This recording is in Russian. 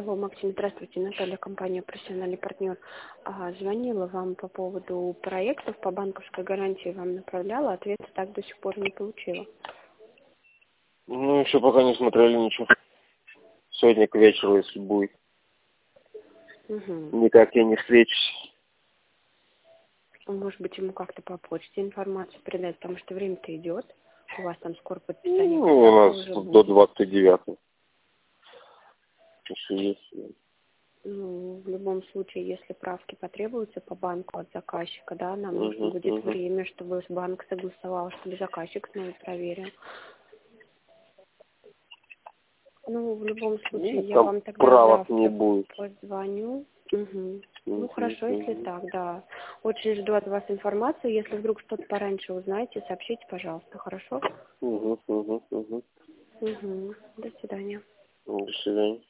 Алло, Максим, здравствуйте, Наталья, компания «Профессиональный партнер». Звонила вам по поводу проектов по банковской гарантии, вам направляла, ответа так до сих пор не получила. Ну, еще пока не смотрели ничего. Сегодня к вечеру, если будет. Угу. Никак я не встречусь. Может быть, ему как-то по почте информацию передать, потому что время-то идет. У вас там скоро подписание Ну, у нас уже до будет. 29-го. Еще есть. Ну, в любом случае, если правки потребуются по банку от заказчика, да, нам нужно будет время, чтобы банк согласовал, чтобы заказчик снова проверил. Ну, в любом случае, я вам тогда правок не завтра будет. позвоню. Угу. Ну, хорошо, если так, да. Очень жду от вас информацию. Если вдруг что-то пораньше узнаете, сообщите, пожалуйста, хорошо? Угу. Угу. До свидания. До свидания.